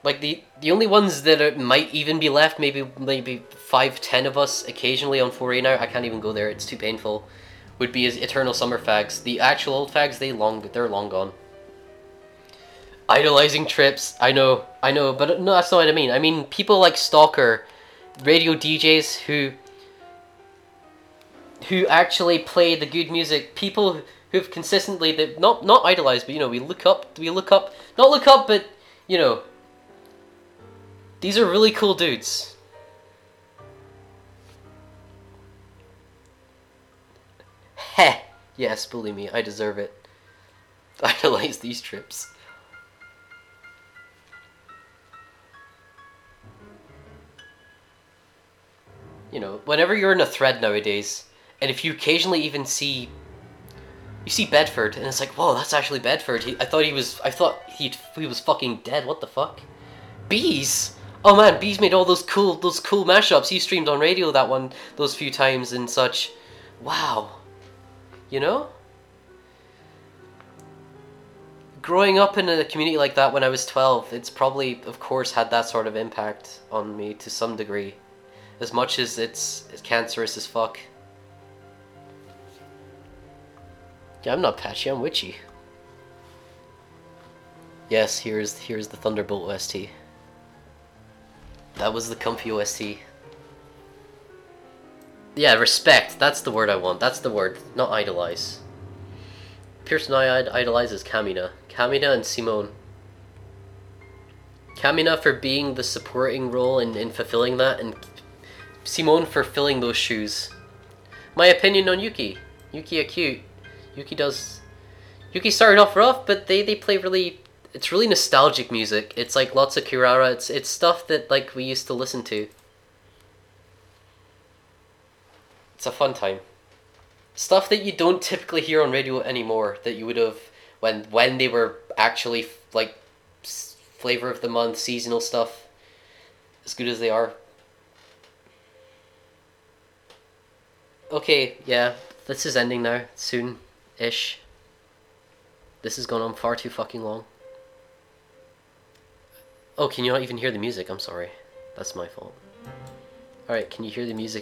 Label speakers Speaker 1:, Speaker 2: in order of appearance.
Speaker 1: Like the only ones that might even be left, maybe 5, 10 of us occasionally on 4A now. I can't even go there; it's too painful. Would be as Eternal Summer fags. The actual old fags, they're long gone. Idolizing trips, I know, but no, that's not what I mean. I mean people like Stalker, radio DJs who actually play the good music. People who've consistently that not idolized, but we look up, not look up, but you know these are really cool dudes. Heh. Yes, believe me, I deserve it. Idolize these trips. Whenever you're in a thread nowadays, and if you occasionally even see Bedford, and it's like, whoa, that's actually Bedford. I thought he was fucking dead. What the fuck? Bees. Oh man, Bees made all those cool mashups. He streamed on radio those few times and such. Wow. You know? Growing up in a community like that when I was 12, it's probably, of course, had that sort of impact on me to some degree. As much as it's cancerous as fuck. Yeah, I'm not patchy, I'm witchy. Yes, here's the Thunderbolt OST. That was the comfy OST. Yeah, respect. That's the word I want. That's the word, not idolize. Person I idolize is Kamina. Kamina and Simone. Kamina for being the supporting role in fulfilling that, and Simone for filling those shoes. My opinion on Yuki. Yuki are cute. Yuki started off rough, but they play really. It's really nostalgic music. It's like lots of Kurara. It's stuff that like we used to listen to. It's a fun time. Stuff that you don't typically hear on radio anymore. That you would have when they were actually like flavor of the month seasonal stuff. As good as they are. Okay, yeah, this is ending now soon-ish. This has gone on far too fucking long. Oh, can you not even hear the music? I'm sorry. That's my fault. Alright, can you hear the music